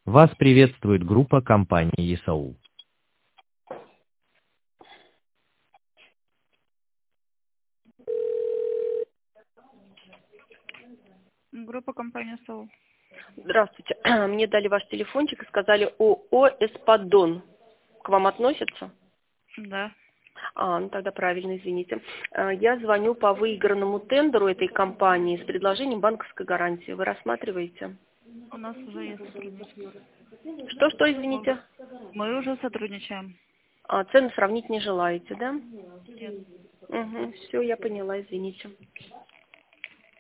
Вас приветствует группа компании ESAU. Группа компании СОУ. Здравствуйте. Мне дали ваш телефончик и сказали ООО «Эспадон». К вам относятся? Да. Ну тогда правильно, извините. Я звоню по выигранному тендеру этой компании с предложением банковской гарантии. Вы рассматриваете? У нас уже есть сотрудничество. Что, извините? Мы уже сотрудничаем. Цены сравнить не желаете, да? Нет. Угу, все, я поняла, извините.